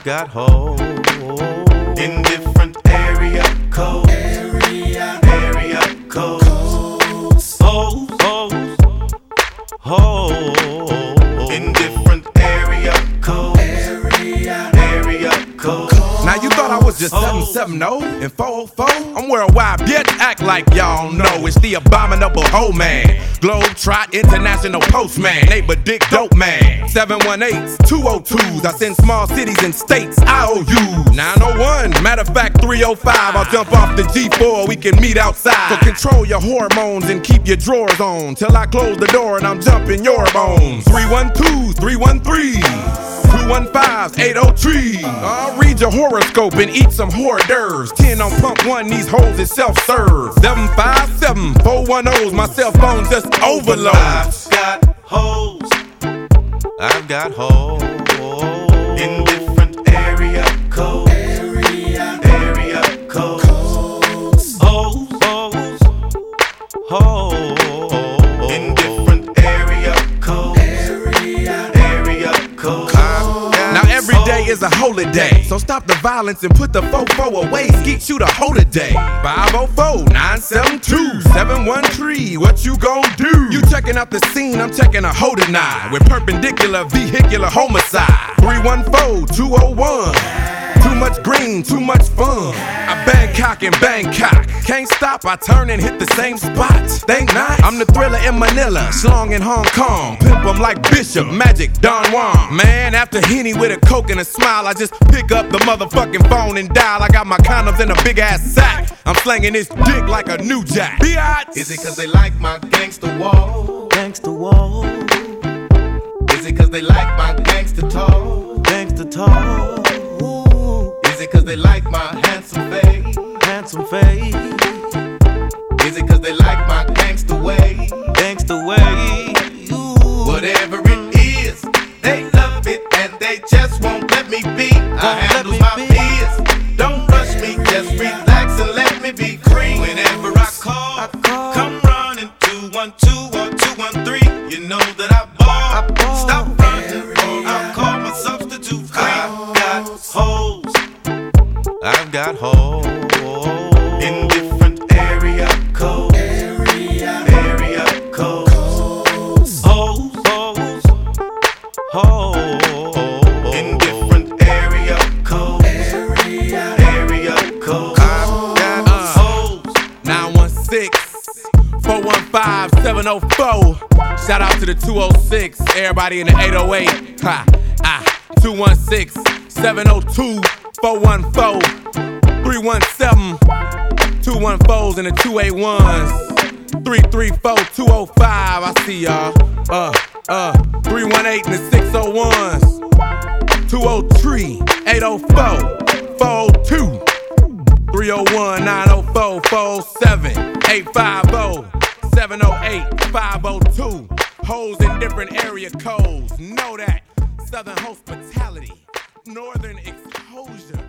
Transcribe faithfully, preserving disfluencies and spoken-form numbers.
got hoes in different area codes. Area, area codes. Hoes, hoes, hoes in different area codes. Area, area codes. Now you thought I was just seven seven oh and four oh four? I'm worldwide, bitch, act like y'all know. It's the abominable hoe man, Globetrot International Postman, neighbor dick dope man. seven one eights, two oh twos, I send small cities and states I O Us. nine oh one, matter of fact three oh five, I'll jump off the G four, we can meet outside. So control your hormones and keep your drawers on till I close the door and I'm jumping your bones. three one twos, three one threes, two one fives, eight oh three. I'll read your horoscope and eat some hors d'oeuvres. ten on pump one, these hoes is self-serve. seven five seven, four one ohs, my cell phone just overload. I've got hoes. I've got hoes in different area codes. Area, area codes. Hoes, hoes, hoes in different area codes. Area, area codes. Now every day is a holiday, so stop the violence and put the fofo away. Skeet shoot a hoe today. five oh four, nine seven two, seven one three, what you gon' do? You checking out the scene, I'm checking a hoe tonight with perpendicular vehicular homicide. three one four, two oh one, too much green, too much fun. I Bangkok and Bangkok, can't stop, I turn and hit the same spot. Think not, I'm the thriller in Manila, slong in Hong Kong, pimp 'em like Bishop, Magic, Don Juan. Man, after Henny with a coke and a smile, I just pick up the motherfucking phone and dial. I got my condoms in a big ass sack, I'm slanging this dick like a new jack. Biatch. Is it cause they like my gangster wall? Gangsta wall, Is it cause they like my gangster talk? gangsta talk, Is it cause they like my handsome face? handsome face, Is it cause they like my gangster way? gangsta way. Ooh. Whatever it is, they love it and they just won't let me be. I handle me my be. biz. Don't rush me, just relax and let me be free. Whenever I call, I call. come running two one two or two one three. You know that I ball. I ball. Stop running or I'll call my substitute free. I've got hoes I've got hoes in different area codes. Area, area codes. hoes, hoes, hoes In different area codes. Area, area codes. I've got uh, hoes. nine one six, four one five, seven oh four. Shout out to the two oh six, everybody in the eight oh eight. Ha, ah, two one six, seven oh two, four one four, three one seven, two one fours and the two eighty-ones. three three four, two oh five, I see y'all. Uh, uh, three one eight and the six oh ones. two oh three, eight oh four, four oh two. three oh one, nine oh four, four oh seven, eight five oh, seven oh eight, five oh two. Hoes in different area codes. Know that. Southern hospitality, northern exposure.